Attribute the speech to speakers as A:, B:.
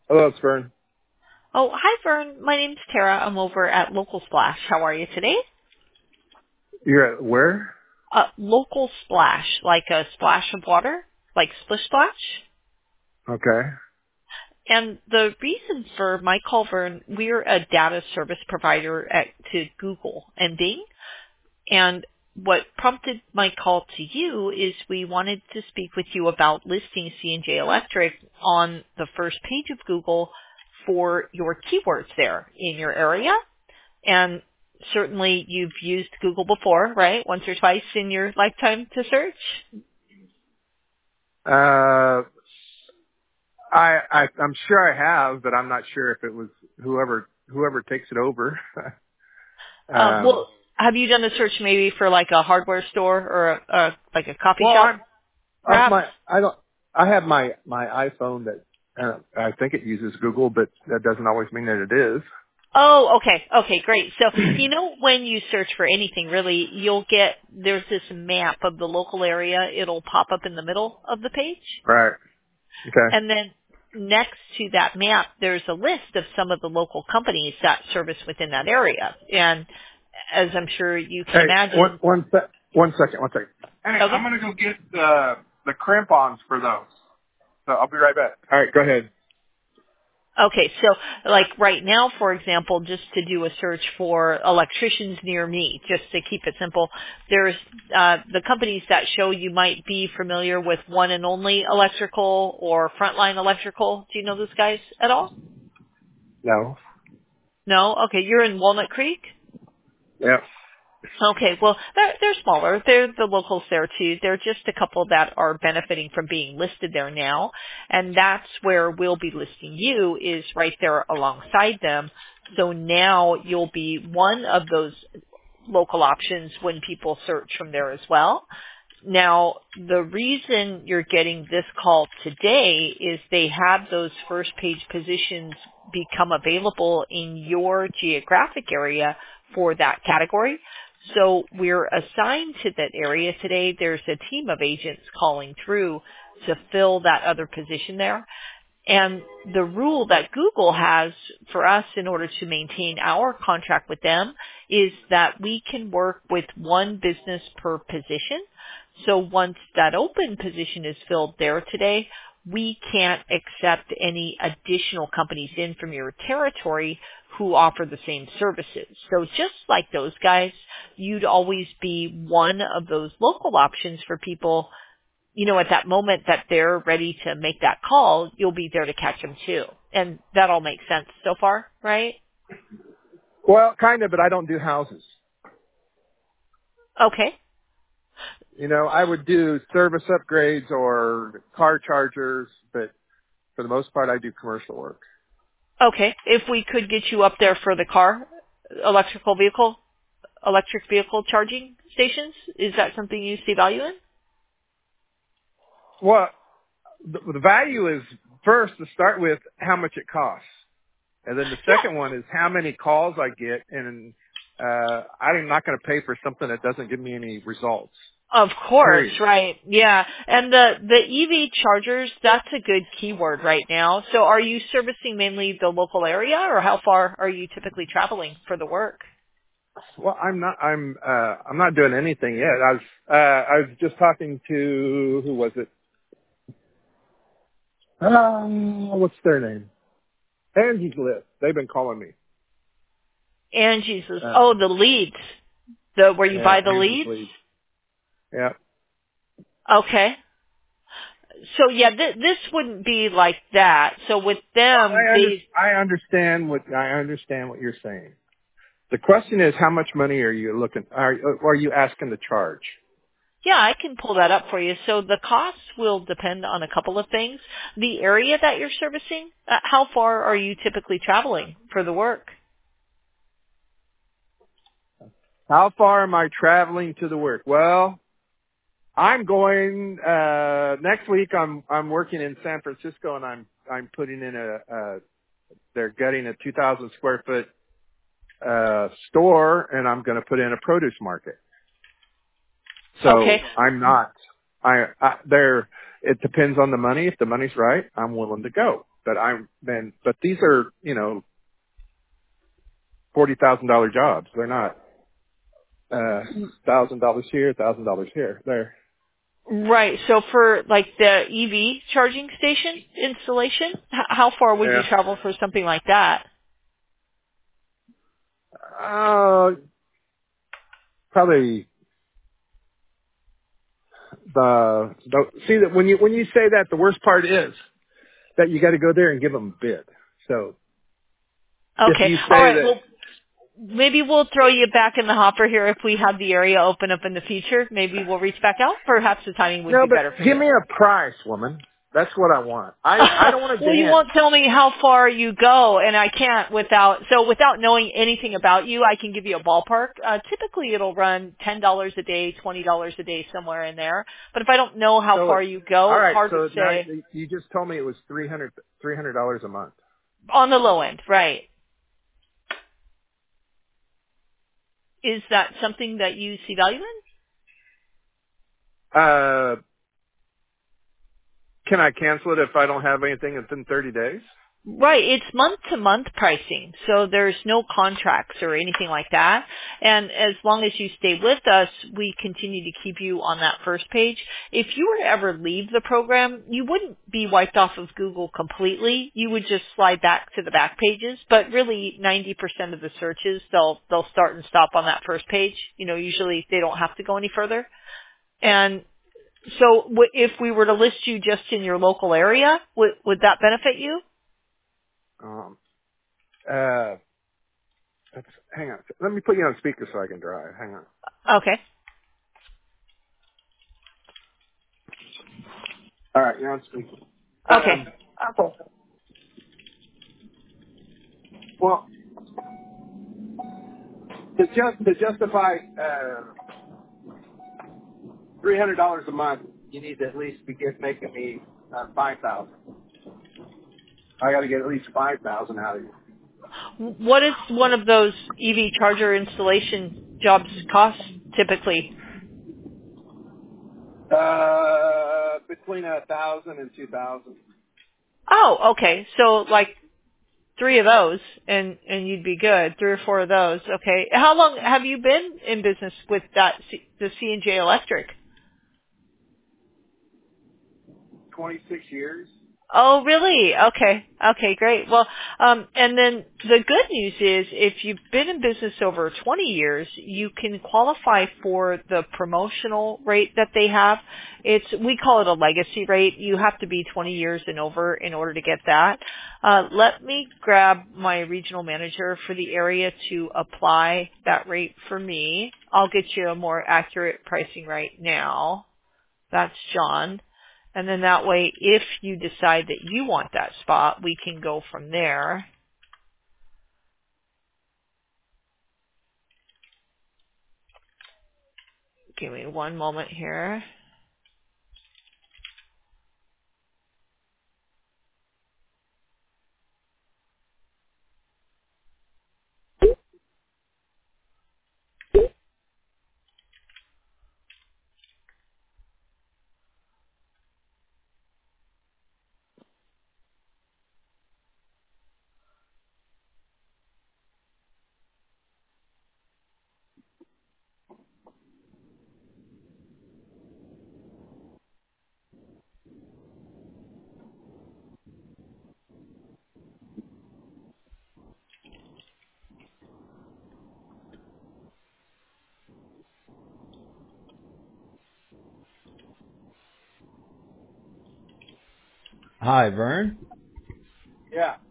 A: Hello, it's Vern.
B: Oh, hi, Vern. My name's Tara. I'm over at Local Splash. How are you today?
A: You're at where?
B: Local Splash, like a splash of water, like splish splash.
A: Okay.
B: And the reason for my call, Vern, we're a data service provider to Google and Bing. And what prompted my call to you is we wanted to speak with you about listing C&J Electric on the first page of Google for your keywords there in your area. And certainly you've used Google before, right? Once or twice in your lifetime to search?
A: I'm sure I have, but I'm not sure if it was whoever takes it over. um,
B: Well, have you done a search maybe for like a hardware store or like a coffee
A: well,
B: shop,
A: I'm
B: perhaps?
A: I have my iPhone that I think it uses Google, but that doesn't always mean that it is.
B: Oh, okay. Okay, great. So, when you search for anything, really, there's this map of the local area. It'll pop up in the middle of the page.
A: Right. Okay.
B: And then next to that map, there's a list of some of the local companies that service within that area. And as I'm sure you can
A: Hey,
B: imagine,
A: one second. Hey,
B: okay.
A: I'm gonna go get the crampons for those. So I'll be right back. All right, go ahead.
B: Okay, so like right now, for example, just to do a search for electricians near me, just to keep it simple, there's the companies that show you might be familiar with One and Only Electrical or Frontline Electrical. Do you know those guys at all?
A: No.
B: No? Okay, you're in Walnut Creek?
A: Yeah.
B: Okay, well, they're smaller. They're the locals there too. They're just a couple that are benefiting from being listed there now. And that's where we'll be listing you is right there alongside them. So now you'll be one of those local options when people search from there as well. Now, the reason you're getting this call today is they have those first page positions become available in your geographic area for that category. So we're assigned to that area today. There's a team of agents calling through to fill that other position there. And the rule that Google has for us in order to maintain our contract with them is that we can work with one business per position. So once that open position is filled there today, we can't accept any additional companies in from your territory who offer the same services. So just like those guys, you'd always be one of those local options for people. At that moment that they're ready to make that call, you'll be there to catch them too. And that all makes sense so far, right?
A: Well, kind of, but I don't do houses.
B: Okay.
A: I would do service upgrades or car chargers, but for the most part, I do commercial work.
B: Okay. If we could get you up there for the electric vehicle charging stations, is that something you see value in?
A: Well, the value is first to start with how much it costs. And then the
B: Yeah.
A: second one is how many calls I get, and I'm not going to pay for something that doesn't give me any results.
B: Of course,
A: Period.
B: right. Yeah. And the EV chargers, that's a good keyword right now. So are you servicing mainly the local area or how far are you typically traveling for the work?
A: Well, I'm not. I'm not doing anything yet. I was just talking to who was it? What's their name? Angie's List. They've been calling me.
B: Angie's,
A: Uh,
B: the leads, where you
A: yeah,
B: buy the
A: Angie's
B: leads?
A: Lead. Yeah.
B: Okay. So yeah, this wouldn't be like that. So with
A: Well,
B: them,
A: I understand what you're saying. The question is, how much money are you looking? Are you asking to charge?
B: yeah, I can pull that up for you. So the costs will depend on a couple of things. The area that you're servicing, how far are you typically traveling for the work?
A: How far am I traveling to the work? Well, I'm going next week. I'm working in San Francisco, and I'm putting in they're gutting a 2,000 square foot store, and I'm going to put in a produce market. So
B: Okay.
A: I'm not. There. It depends on the money. If the money's right, I'm willing to go. but these are, $40,000 jobs. They're not, $1,000 here, $1,000 here, there.
B: Right. So for like the EV charging station installation, how far would you travel for something like that?
A: Probably see that when you say that, the worst part is that you got to go there and give them a bid. So if
B: Okay.
A: you
B: All
A: say
B: right.
A: that,
B: Well, maybe we'll throw you back in the hopper here if we have the area open up in the future. Maybe we'll reach back out. Perhaps the timing would
A: no,
B: be
A: but
B: better for
A: give
B: you.
A: me a price, woman. That's what I want. I don't want to
B: Well, you
A: dance.
B: won't tell me how far you go, and I can't without knowing anything about you. I can give you a ballpark. Typically, it'll run $10 a day, $20 a day, somewhere in there. But if I don't know how far you go,
A: All right.
B: hard
A: So
B: to
A: now
B: say.
A: you just told me it was $300 a month.
B: On the low end, right? Is that something that you see value in?
A: Can I cancel it if I don't have anything within 30 days?
B: Right, it's month-to-month pricing, so there's no contracts or anything like that. And as long as you stay with us, we continue to keep you on that first page. If you were to ever leave the program, you wouldn't be wiped off of Google completely. You would just slide back to the back pages. But really, 90% of the searches, they'll start and stop on that first page. Usually they don't have to go any further. And so if we were to list you just in your local area, would that benefit you?
A: Hang on. Let me put you on speaker so I can drive. Hang on.
B: Okay.
A: All right, you're on speaker.
B: Okay.
A: Well, to justify $300 a month, you need to at least making me $5,000. I got to get at least $5,000 out of you.
B: What does one of those EV charger installation jobs cost typically?
A: Between 1,000 and 2,000.
B: Oh, okay. So like 3 of those and you'd be good. 3 or 4 of those. Okay. How long have you been in business with the C&J Electric?
A: 26 years.
B: Oh, really? Okay. Okay, great. Well, and then the good news is if you've been in business over 20 years, you can qualify for the promotional rate that they have. We call it a legacy rate. You have to be 20 years and over in order to get that. Let me grab my regional manager for the area to apply that rate for me. I'll get you a more accurate pricing right now. That's John. And then that way, if you decide that you want that spot, we can go from there. Give me one moment here.
C: Hi, Vern.
A: Yeah.